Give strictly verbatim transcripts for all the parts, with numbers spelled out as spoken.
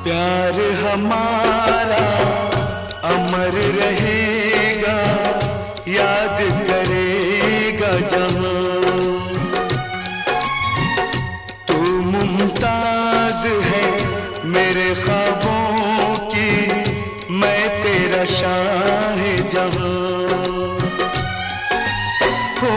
प्यार हमारा अमर रहेगा, याद करेगा जहां। तू मुमताज है मेरे ख्वाबों की, मैं तेरा शाह जहां। हो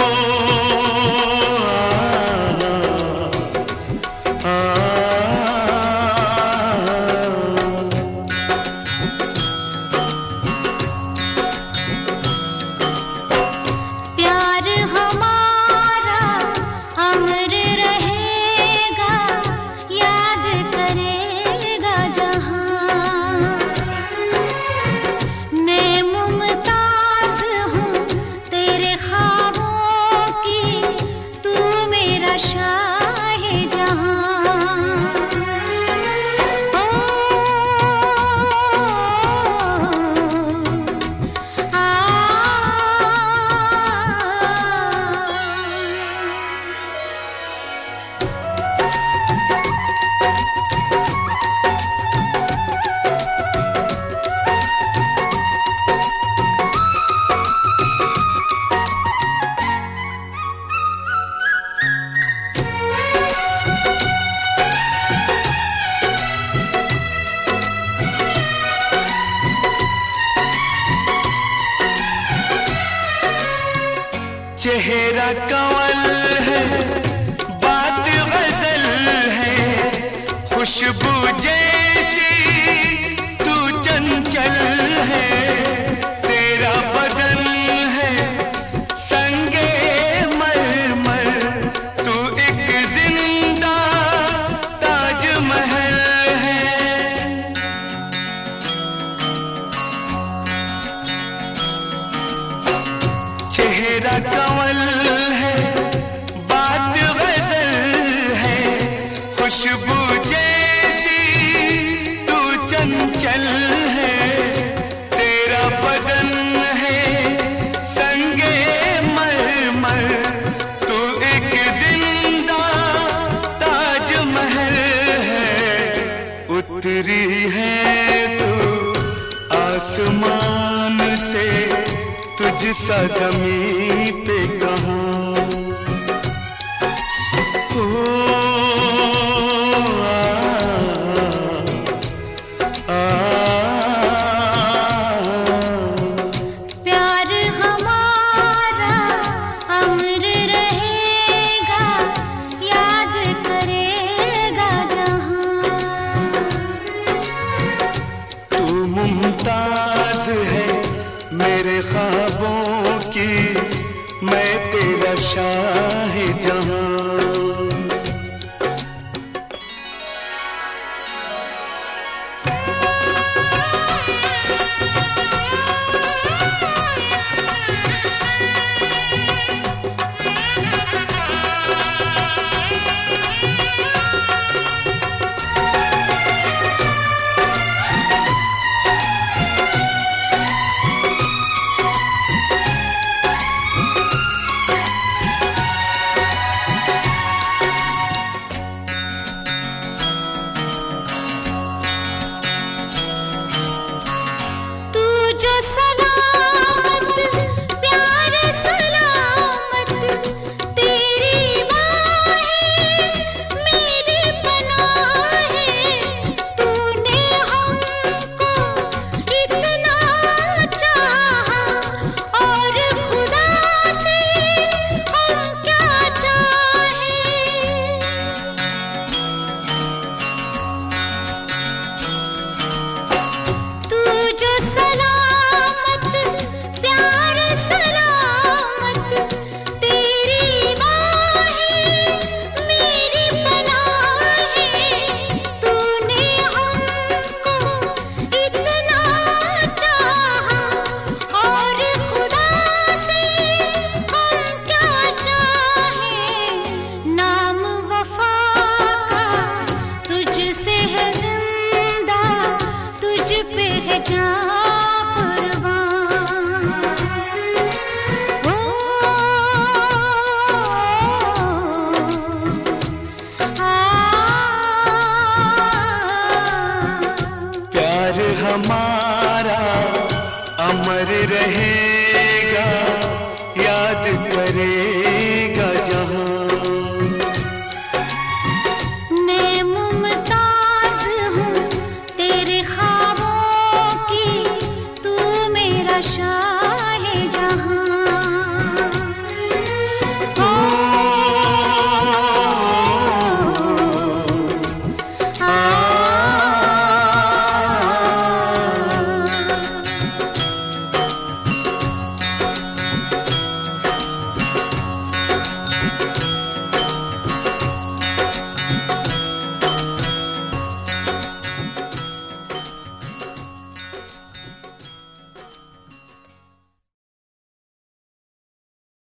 चेहरा कंवल है, बात गजल है, खुशबू जैसी तू चंचल है। तेरा बदन है संगे मरमर, तू एक जिंदा ताजमहल है। चेहरा कंवल है, बात गजल है, खुशबू जैसी तू चंचल है। तेरा बदन है संगे मरमर, तू एक जिंदा ताजमहल है। उतरी है तू आसमान से, तुझ सा ज़मीं पे कहाँ। ओ आ, आ, प्यार हमारा अमर रहेगा, याद करेगा जहां। तू मुमताज है मेरे ख्वाबों की, मैं तेरा शाह